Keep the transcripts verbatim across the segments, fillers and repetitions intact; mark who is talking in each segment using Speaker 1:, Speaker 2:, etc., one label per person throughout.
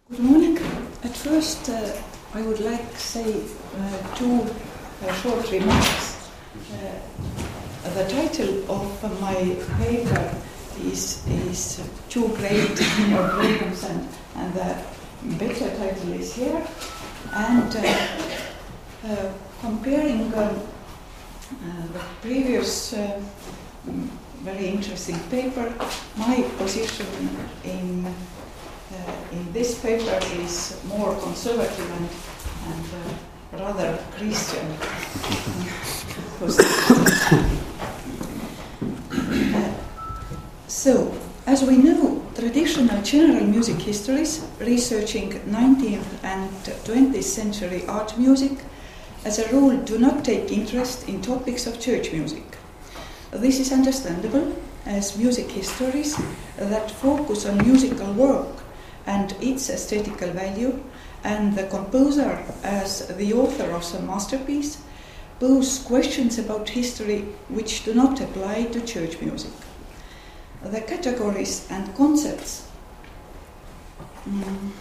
Speaker 1: Good morning. At first, uh, I would like to say uh, two uh, short remarks. Uh, the title of my paper is, is Too Great or Greatness, and, and the better title is here. And uh, uh, comparing um, uh, the previous uh, very interesting paper, my position in Uh, in this paper is more conservative and, and uh, rather Christian position. uh, so, as we know, traditional general music histories researching nineteenth and twentieth century art music as a rule do not take interest in topics of church music. This is understandable, as music histories that focus on musical work and its aesthetical value, and the composer as the author of some masterpiece, pose questions about history which do not apply to church music. The categories and concepts mm,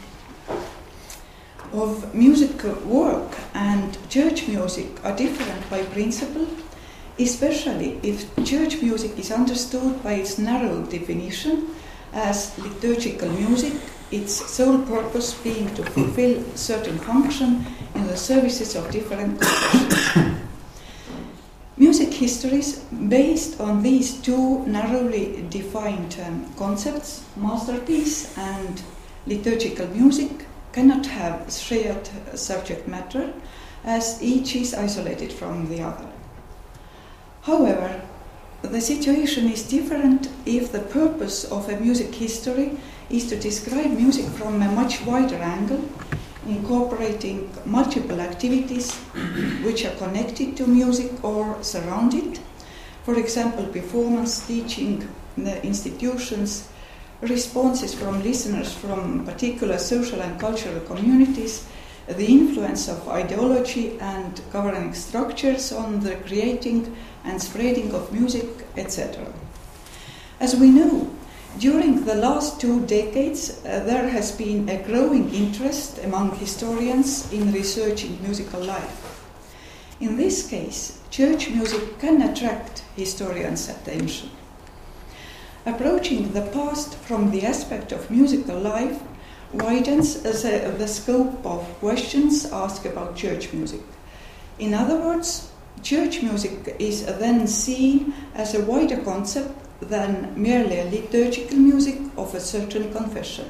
Speaker 1: of musical work and church music are different by principle, especially if church music is understood by its narrow definition as liturgical music, its sole purpose being to fulfill certain function in the services of different confessions. Music histories based on these two narrowly defined um, concepts, masterpiece and liturgical music, cannot have shared subject matter, as each is isolated from the other. However, the situation is different if the purpose of a music history is to describe music from a much wider angle, incorporating multiple activities which are connected to music or surround it. For example, performance, teaching, the institutions, responses from listeners from particular social and cultural communities, the influence of ideology and governing structures on the creating and spreading of music, et cetera. As we know, during the last two decades, uh, there has been a growing interest among historians in researching musical life. In this case, church music can attract historians' attention. Approaching the past from the aspect of musical life widens the, the scope of questions asked about church music. In other words, church music is then seen as a wider concept than merely a liturgical music of a certain confession.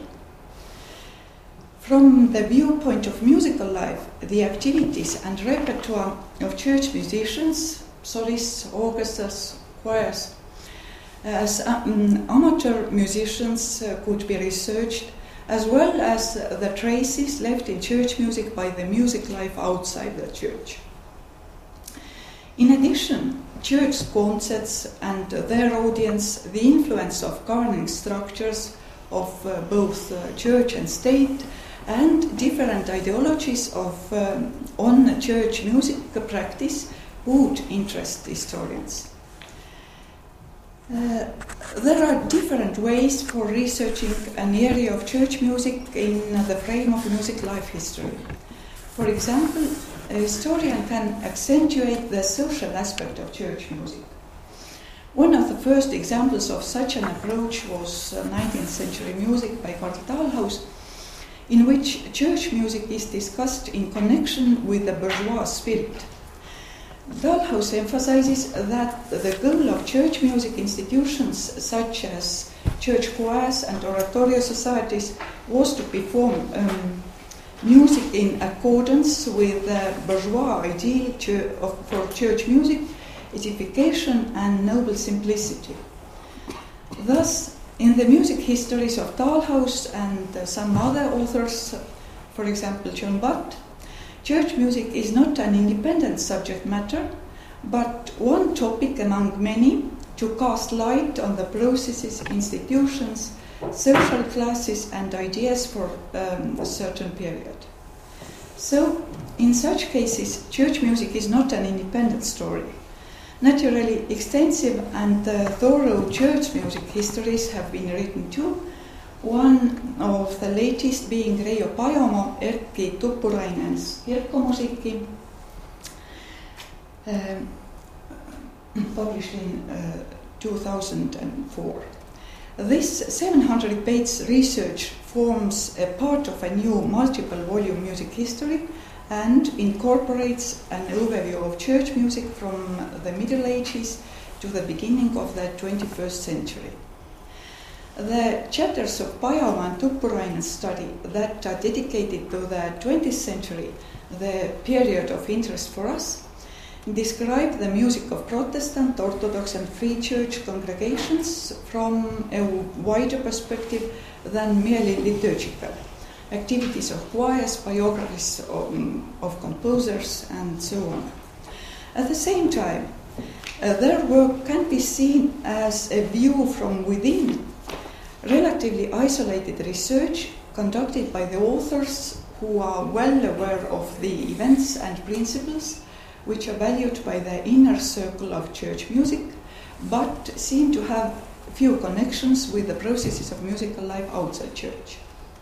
Speaker 1: From the viewpoint of musical life, the activities and repertoire of church musicians, solists, orchestras, choirs, as um, amateur musicians uh, could be researched, as well as the traces left in church music by the music life outside the church. In addition, church concerts and their audience, the influence of governing structures of uh, both uh, church and state, and different ideologies of um, on church music practice would interest historians. Uh, there are different ways for researching an area of church music in the frame of music life history. For example, a historian can accentuate the social aspect of church music. One of the first examples of such an approach was uh, nineteenth century music by Karl Dahlhaus, in which church music is discussed in connection with the bourgeois spirit. Dahlhaus emphasizes that the goal of church music institutions such as church choirs and oratorio societies was to perform um, music in accordance with the bourgeois ideal of, for church music, edification and noble simplicity. Thus, in the music histories of Dahlhaus and uh, some other authors, for example John Butt, church music is not an independent subject matter, but one topic among many to cast light on the processes, institutions, social classes and ideas for um, a certain period. So, in such cases, church music is not an independent story. Naturally, extensive and uh, thorough church music histories have been written too, One of the latest being Reijo Pajumaa, Erkki Tuppurainen's Kirkkomusiikki, um, published in uh, two thousand four. This seven hundred page research forms a part of a new multiple volume music history and incorporates an overview of church music from the Middle Ages to the beginning of the twenty-first century. The chapters of Pajumaa and Tuppurainen's study that are dedicated to the twentieth century, the period of interest for us, describe the music of Protestant, Orthodox and Free Church congregations from a wider perspective than merely liturgical. Activities of choirs, biographies of, of composers and so on. At the same time, uh, their work can be seen as a view from within, relatively isolated research conducted by the authors who are well aware of the events and principles which are valued by the inner circle of church music, but seem to have few connections with the processes of musical life outside church.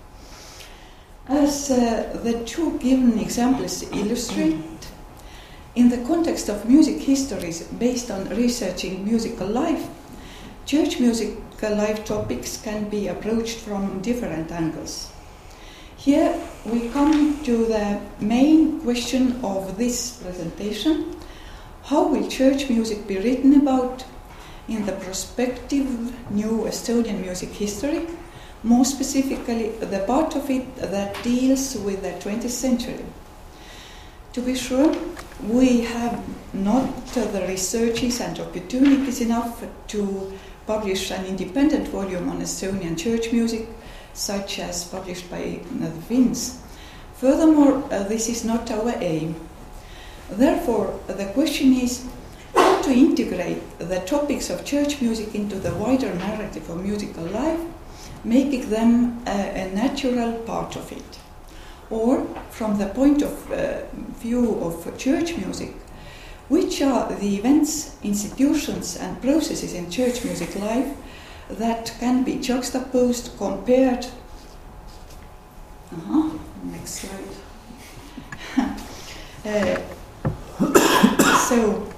Speaker 1: As uh, the two given examples illustrate, in the context of music histories based on researching musical life, church musical life topics can be approached from different angles. Here we come to the main question of this presentation: how will church music be written about in the prospective new Estonian music history, more specifically the part of it that deals with the twentieth century? To be sure, we have not the researches and opportunities enough to publish an independent volume on Estonian church music, such as published by the Finns. Furthermore, uh, this is not our aim. Therefore, the question is how to integrate the topics of church music into the wider narrative of musical life, making them a, a natural part of it. Or, from the point of uh, view of church music, which are the events, institutions and processes in church music life that can be juxtaposed, compared. Uh-huh. Next slide. uh, so,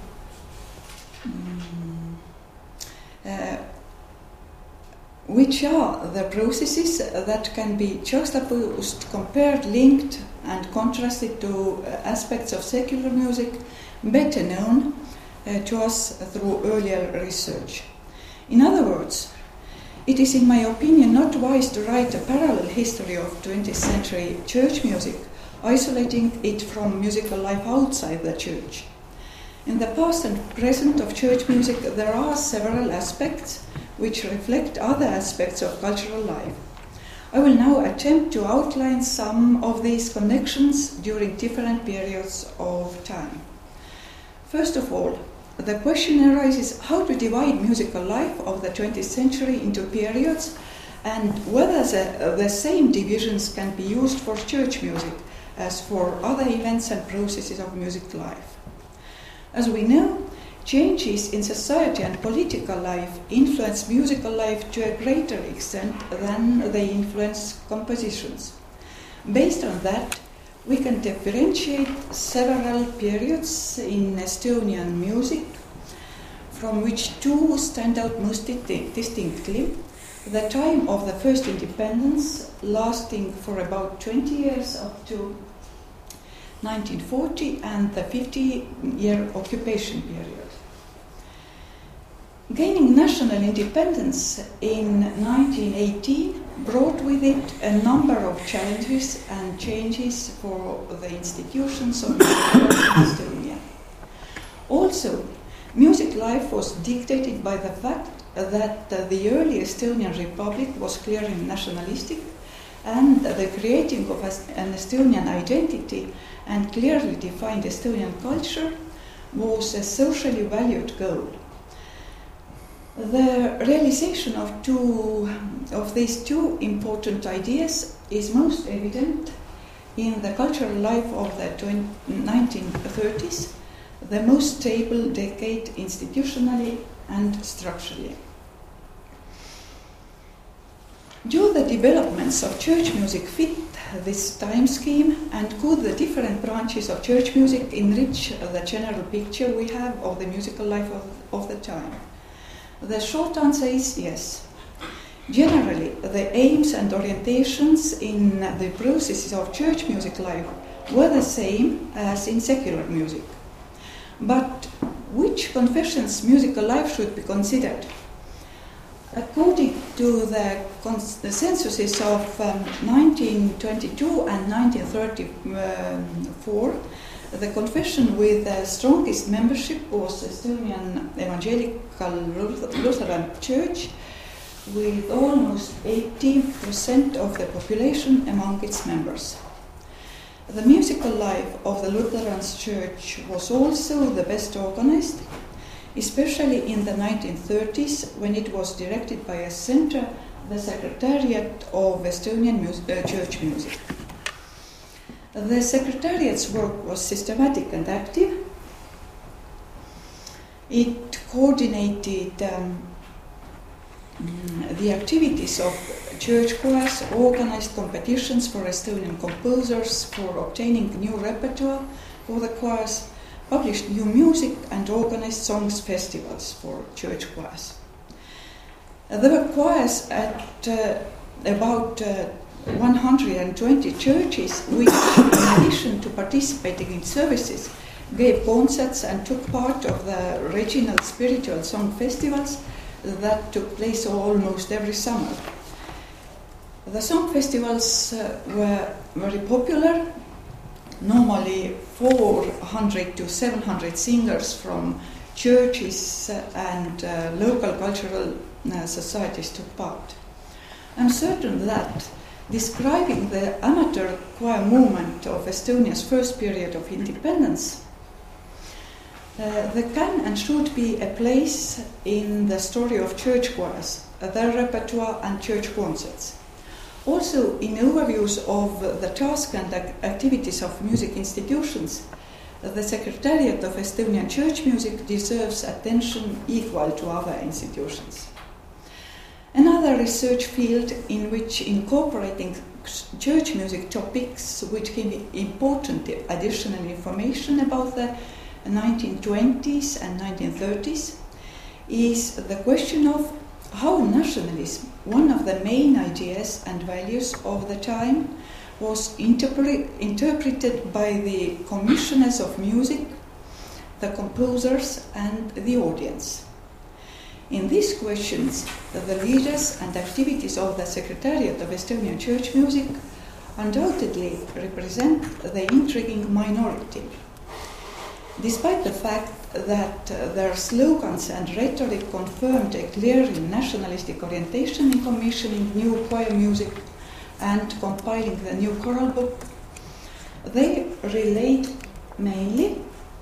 Speaker 1: um, uh, which are the processes that can be juxtaposed, compared, linked, and contrasted to uh, aspects of secular music better known uh, to us through earlier research. In other words, it is, in my opinion, not wise to write a parallel history of twentieth century church music, isolating it from musical life outside the church. In the past and present of church music, there are several aspects which reflect other aspects of cultural life. I will now attempt to outline some of these connections during different periods of time. First of all, the question arises how to divide musical life of the twentieth century into periods, and whether the, the same divisions can be used for church music as for other events and processes of music life. As we know, changes in society and political life influence musical life to a greater extent than they influence compositions. Based on that, we can differentiate several periods in Estonian music, from which two stand out most distinctly: the time of the first independence, lasting for about twenty years up to nineteen forty, and the fifty-year occupation period. Gaining national independence in nineteen eighteen brought with it a number of challenges and changes for the institutions of Estonia. Also, music life was dictated by the fact that uh, the early Estonian Republic was clearly nationalistic, and the creating of an Estonian identity and clearly defined Estonian culture was a socially valued goal. The realization of two of these two important ideas is most evident in the cultural life of the nineteen thirties, the most stable decade institutionally and structurally. Do the developments of church music fit this time scheme, and could the different branches of church music enrich the general picture we have of the musical life of, of the time? The short answer is yes. Generally, the aims and orientations in the processes of church music life were the same as in secular music. But which confession's musical life should be considered? According to the consensuses of um, nineteen twenty-two and nineteen thirty-four, the confession with the strongest membership was Estonian Evangelical Lutheran Church, with almost eighty percent of the population among its members. The musical life of the Lutheran Church was also the best organized, especially in the nineteen thirties, when it was directed by a center, the Secretariat of Estonian Mus- uh, Church Music. The Secretariat's work was systematic and active. It coordinated um, the activities of church choirs, organized competitions for Estonian composers for obtaining new repertoire for the choirs, published new music, and organized songs festivals for church choirs. Uh, there were choirs at uh, about uh, one hundred twenty churches, which, in addition to participating in services, gave concerts and took part of the regional spiritual song festivals that took place almost every summer. The song festivals uh, were very popular. Normally four hundred to seven hundred singers from churches and uh, local cultural uh, societies took part. I'm certain that describing the amateur choir movement of Estonia's first period of independence, uh, there can and should be a place in the story of church choirs, their repertoire and church concerts. Also, in overviews of the task and activities of music institutions, the Secretariat of Estonian Church Music deserves attention equal to other institutions. Another research field in which incorporating church music topics which give important additional information about the nineteen twenties and nineteen thirties is the question of how nationalism, one of the main ideas and values of the time, was interpre- interpreted by the commissioners of music, the composers, and the audience. In these questions, the leaders and activities of the Secretariat of Estonian Church Music undoubtedly represent the intriguing minority. Despite the fact that uh, their slogans and rhetoric confirmed a clearly nationalistic orientation in commissioning new choir music and compiling the new choral book, they relate mainly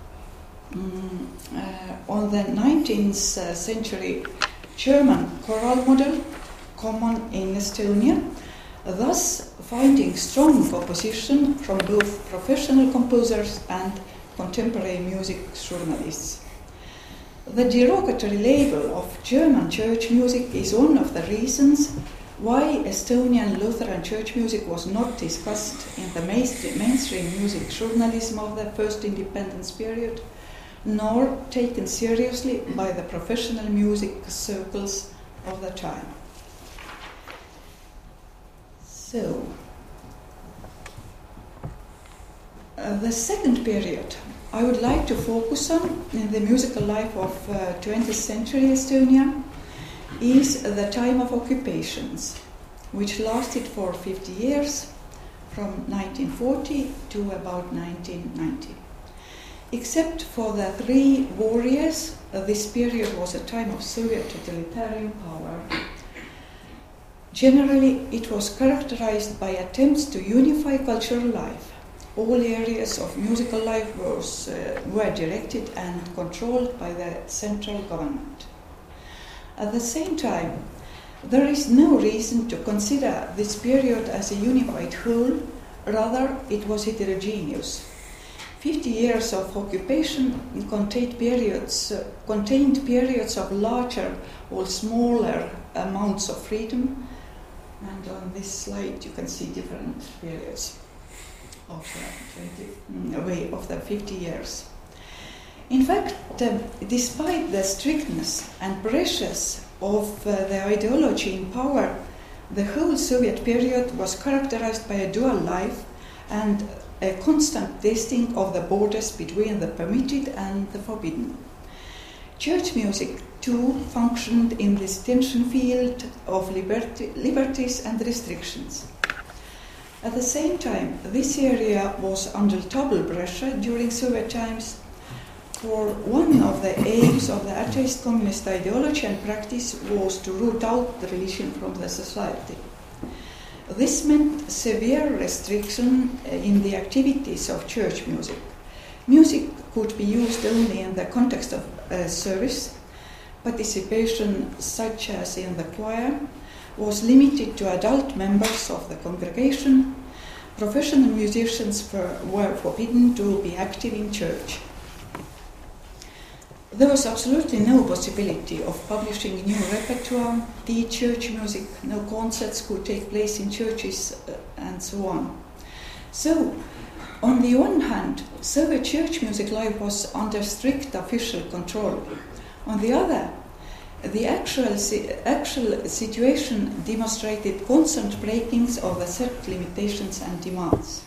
Speaker 1: um, uh, on the nineteenth century German choral model common in Estonia, thus finding strong opposition from both professional composers and contemporary music journalists. The derogatory label of German church music is one of the reasons why Estonian Lutheran church music was not discussed in the mainstream music journalism of the first independence period, nor taken seriously by the professional music circles of the time. So, Uh, the second period I would like to focus on in the musical life of uh, twentieth century Estonia is the time of occupations, which lasted for fifty years, from nineteen forty to about nineteen ninety. Except for the three war years, uh, this period was a time of Soviet totalitarian power. Generally, it was characterized by attempts to unify cultural life. All areas of musical life was, uh, were directed and controlled by the central government. At the same time, there is no reason to consider this period as a unified whole, rather it was heterogeneous. Fifty years of occupation contained periods, uh, contained periods of larger or smaller amounts of freedom, And on this slide you can see different periods of the, twenty, of the fifty years. In fact, uh, despite the strictness and pressures of uh, the ideology in power, the whole Soviet period was characterized by a dual life and a constant testing of the borders between the permitted and the forbidden. Church music, too, functioned in this tension field of liberty, liberties and restrictions. At the same time, this area was under double pressure during Soviet times, for one of the aims of the atheist communist ideology and practice was to root out the religion from the society. This meant severe restriction in the activities of church music. Music could be used only in the context of a service. Participation, such as in the choir, was limited to adult members of the congregation. Professional musicians were, were forbidden to be active in church. There was absolutely no possibility of publishing new repertoire, the church music, no concerts could take place in churches, uh, and so on. So, on the one hand, Soviet church music life was under strict official control. On the other, the actual, actual situation demonstrated constant breakings of the set limitations and demands.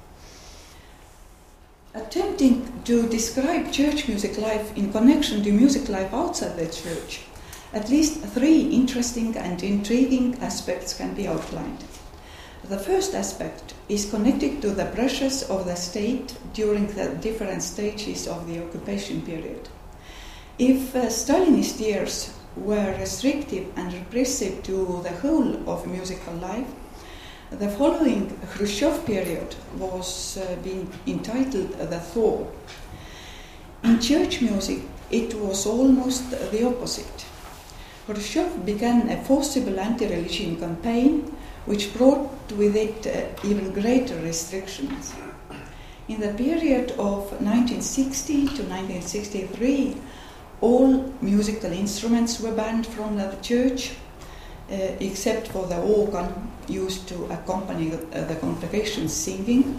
Speaker 1: Attempting to describe church music life in connection to music life outside the church, at least three interesting and intriguing aspects can be outlined. The first aspect is connected to the pressures of the state during the different stages of the occupation period. If uh, Stalinist years were restrictive and repressive to the whole of musical life, the following Khrushchev period was uh, being entitled the Thaw. In church music, it was almost the opposite. Khrushchev began a forcible anti-religion campaign which brought with it uh, even greater restrictions. In the period of nineteen sixty to nineteen sixty-three, all musical instruments were banned from the church, uh, except for the organ used to accompany the, uh, the congregation's singing.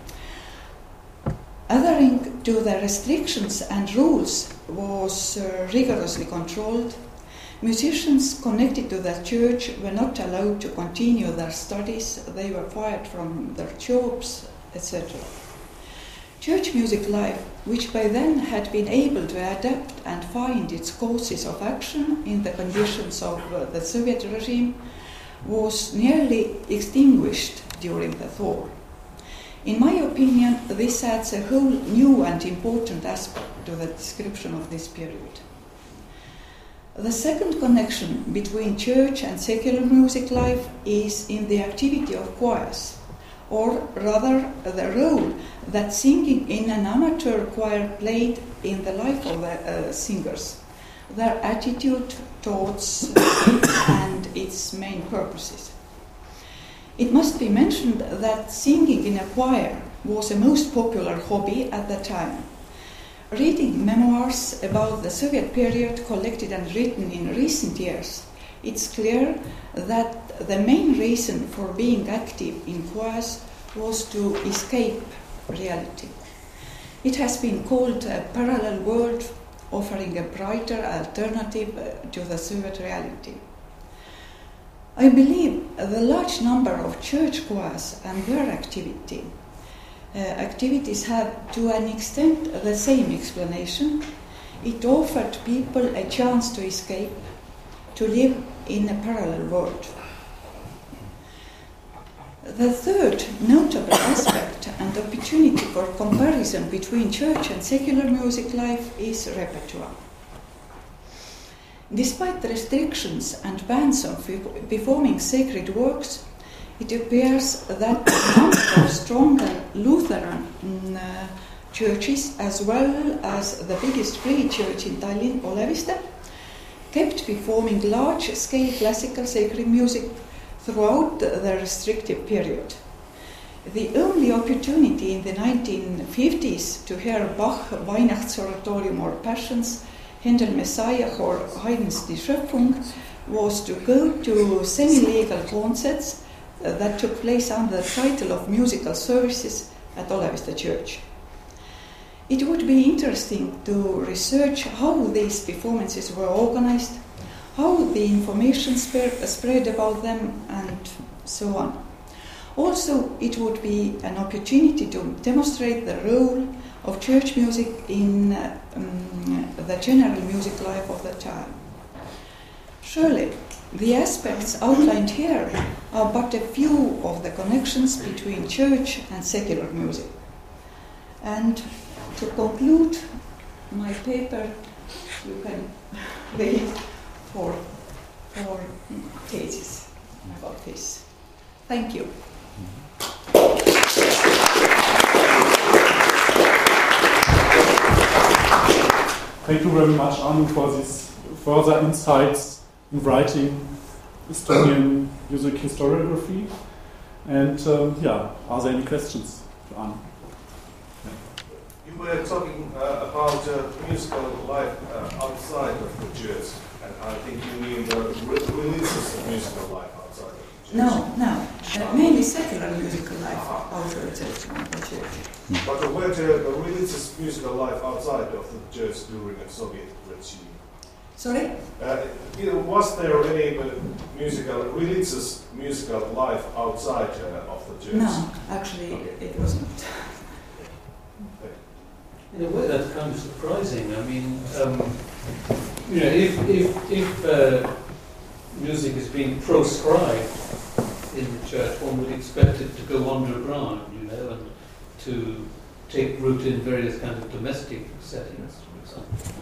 Speaker 1: Adhering to the restrictions and rules was uh, rigorously controlled. Musicians connected to the church were not allowed to continue their studies, they were fired from their jobs, et cetera. Church music life, which by then had been able to adapt and find its courses of action in the conditions of uh, the Soviet regime, was nearly extinguished during the thaw. In my opinion, this adds a whole new and important aspect to the description of this period. The second connection between church and secular music life is in the activity of choirs, or rather the role that singing in an amateur choir played in the life of the uh, singers, their attitude towards it and its main purposes. It must be mentioned that singing in a choir was a most popular hobby at the time. Reading memoirs about the Soviet period collected and written in recent years, it's clear that the main reason for being active in choirs was to escape reality. It has been called a parallel world, offering a brighter alternative to the Soviet reality. I believe the large number of church choirs and their activity uh, activities have to an extent the same explanation. It offered people a chance to escape, to live in a parallel world. The third notable aspect and opportunity for comparison between church and secular music life is repertoire. Despite the restrictions and bans on performing sacred works, it appears that a number of stronger Lutheran uh, churches, as well as the biggest free church in Tallinn, Oleviste, kept performing large-scale classical sacred music throughout the restrictive period. The only opportunity in the nineteen fifties to hear Bach, Weihnachtsoratorium or Passions Händel Messiah or Haydn's Die Schöpfung was to go to semi-legal concerts uh, that took place under the title of musical services at Oleviste Church. It would be interesting to research how these performances were organized, how the information spread, spread about them, and so on. Also, it would be an opportunity to demonstrate the role of church music in uh, um, the general music life of the time. Surely, the aspects outlined here are but a few of the connections between church and secular music. And to conclude my paper, you can read four, four pages about this. Thank you.
Speaker 2: Thank you very much, Anu, for these further insights in writing Estonian music historiography. And um, yeah, are there any questions to Anu?
Speaker 3: You were talking uh, about uh, musical life uh, outside of the church, and I think you mean the re- releases of musical life outside of the church.
Speaker 1: No, no, uh, mainly secular musical life outside of the church.
Speaker 3: But uh, were there the religious musical life outside of the church during the Soviet regime?
Speaker 1: Sorry?
Speaker 3: Uh, you know, was there any uh, musical, religious musical life outside uh, of the church?
Speaker 1: No, actually okay. It wasn't.
Speaker 4: In a way, that's kind of surprising. I mean, um, you know, if if if uh, music is being proscribed in the church, one would expect it to go underground, you know, and to take root in various kinds of domestic settings, for example.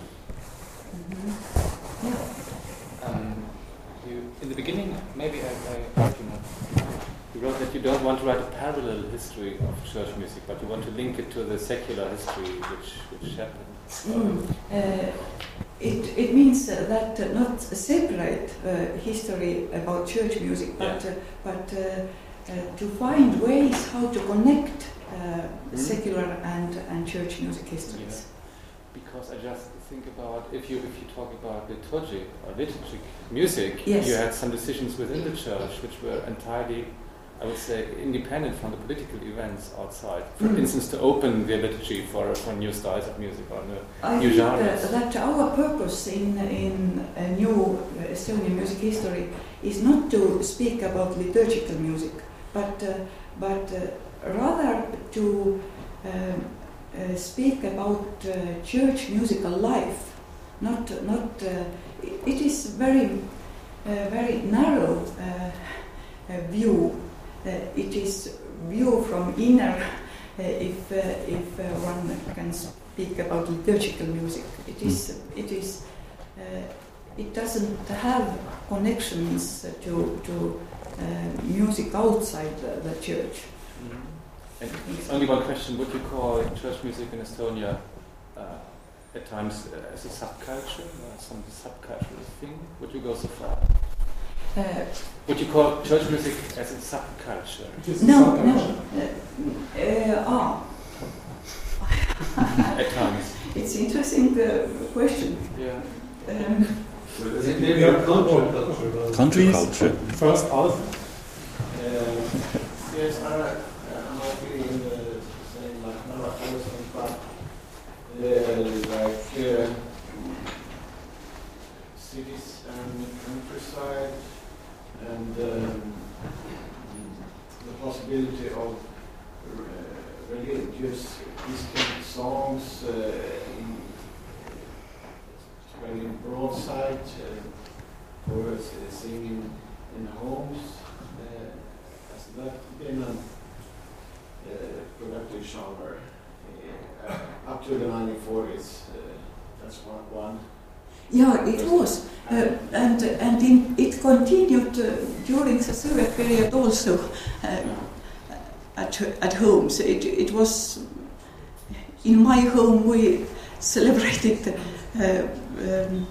Speaker 1: Mm-hmm. Yeah.
Speaker 5: Um, you, in the beginning, maybe I, I you know, you wrote that you don't want to write a parallel history of church music, but you want to link it to the secular history which which happened.
Speaker 1: Mm. Uh, it it means uh, that uh, not a separate uh, history about church music, but yeah. uh, but uh, uh, to find ways how to connect uh, mm. secular and and church music histories.
Speaker 5: Yeah. Because I just think about if you if you talk about liturgy or liturgic music,
Speaker 1: yes.
Speaker 5: you had some decisions within the church which were entirely, I would say, independent from the political events outside. For mm. instance, to open the liturgy for for new styles of music or new,
Speaker 1: I
Speaker 5: new
Speaker 1: think
Speaker 5: genres.
Speaker 1: That, that our purpose in in a new Estonian music history is not to speak about liturgical music, but uh, but uh, rather to um, uh, speak about uh, church musical life. Not not. Uh, it is very uh, very narrow uh, uh, view. Uh, it is view from inner, uh, if uh, if uh, one can speak about liturgical music. It is it is uh, it doesn't have connections to to uh, music outside the, the church.
Speaker 5: Mm-hmm. And only one question: would you call church music in Estonia uh, at times uh, as a subculture, uh, some subcultural thing? Would you go so far?
Speaker 1: Uh,
Speaker 5: Would you call church music as a subculture?
Speaker 1: No, no. Uh, uh, ah.
Speaker 5: At times.
Speaker 1: It's an interesting uh, question.
Speaker 5: Yeah.
Speaker 1: Um,
Speaker 4: Is it maybe a country culture?
Speaker 2: Country
Speaker 6: culture.
Speaker 2: First, Alf.
Speaker 7: Uh, yes, I, I'm not feeling the same like Nora Allison, but uh, like uh, cities and countryside. And um, the possibility of uh, religious Christian songs uh, in very broadside, uh, or uh, singing in homes. Uh, has that been a uh, productive genre uh, up to the nineteen forties? Uh, that's one. one.
Speaker 1: Yeah, it was, uh, and and in, it continued uh, during the Soviet period also uh, at at home. So it it was in my home we celebrated uh, um,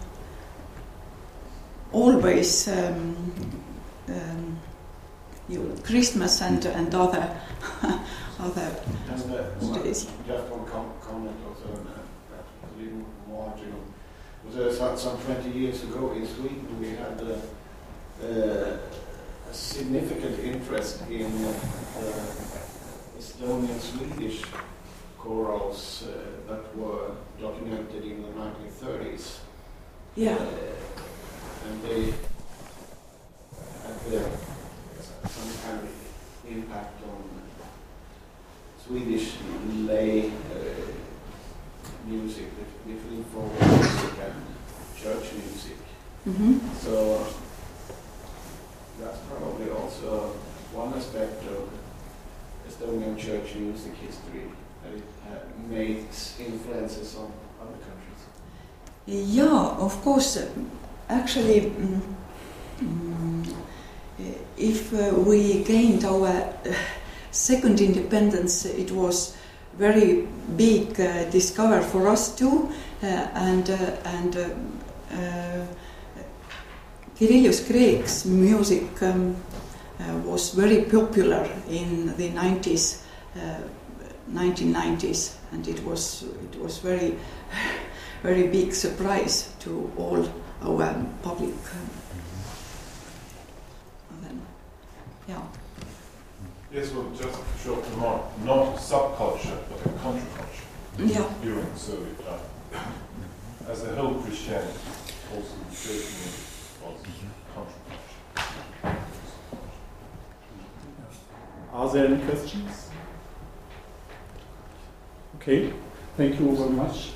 Speaker 1: always um, um, you know, Christmas and and other other
Speaker 7: and, uh,
Speaker 1: days.
Speaker 7: Just one com- comment also, uh, perhaps a little marginal. was, uh, some twenty years ago in Sweden, we had uh, uh, a significant interest in uh, Estonian Swedish chorals uh, that were documented in the nineteen thirties.
Speaker 1: Yeah.
Speaker 7: Uh, and they had uh, some kind of impact on Swedish lay uh, music, between folk music and church music.
Speaker 1: Mm-hmm.
Speaker 7: So that's probably also one aspect of Estonian church music history, that it uh, makes influences on other countries.
Speaker 1: Yeah, of course. uh, Actually, mm, mm, if uh, we gained our uh, second independence, it was very big uh, discover for us too, uh, and uh, and uh, uh, Kirillus Grieg's music um, uh, was very popular in the nineties, uh, nineteen nineties, and it was it was very very big surprise to all our public. Um, then, yeah.
Speaker 6: Yes, well, just a short remark. Not a subculture, but a counterculture
Speaker 1: Yeah.
Speaker 6: during the Soviet time. As a whole, Christianity, also the church music, was counterculture.
Speaker 2: Are there any questions? Okay, thank you very much.